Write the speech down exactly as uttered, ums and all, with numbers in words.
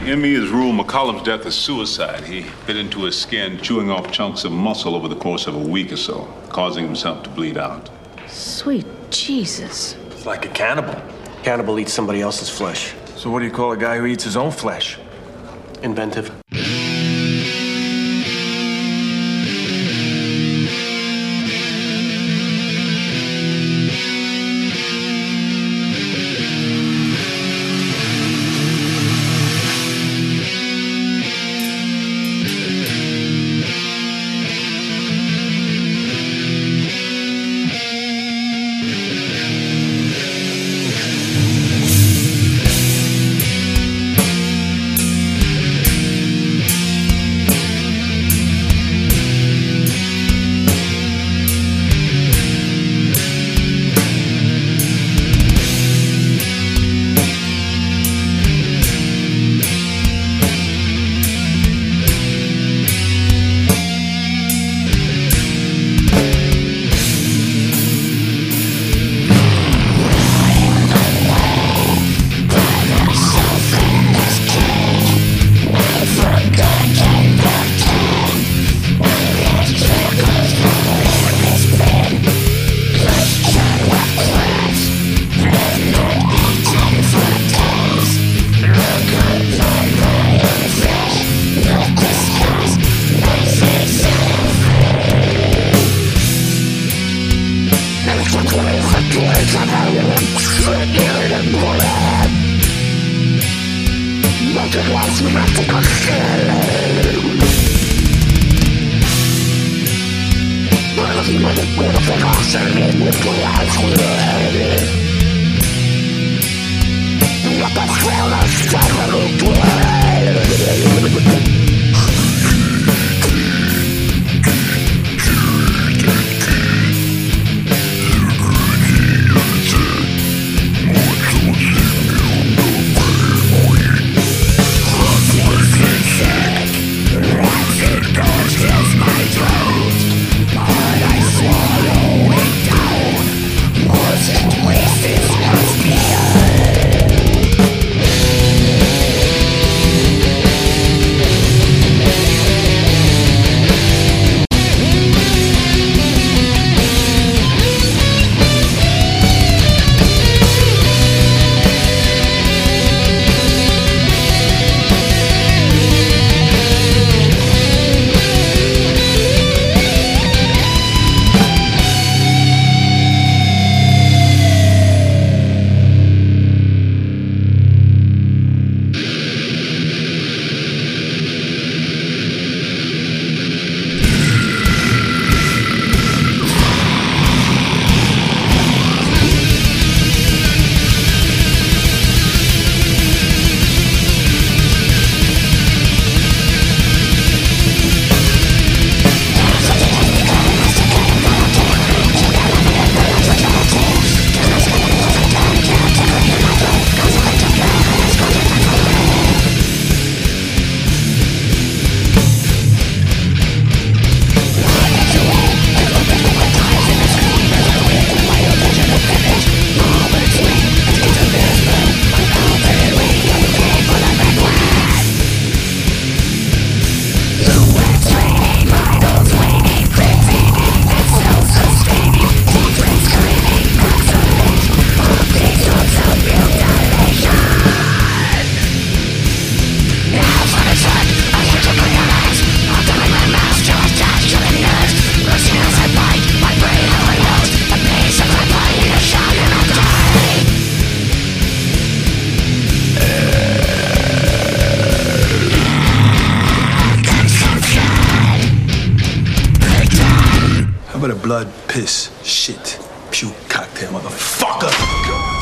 M E has ruled McCollum's death as suicide. He bit into his skin, chewing off chunks of muscle over the course of a week or so, causing himself to bleed out. Sweet Jesus. It's like a cannibal. Cannibal eats somebody else's flesh. So what do you call a guy who eats his own flesh? Inventive. Blood, piss, shit, puke cocktail, motherfucker!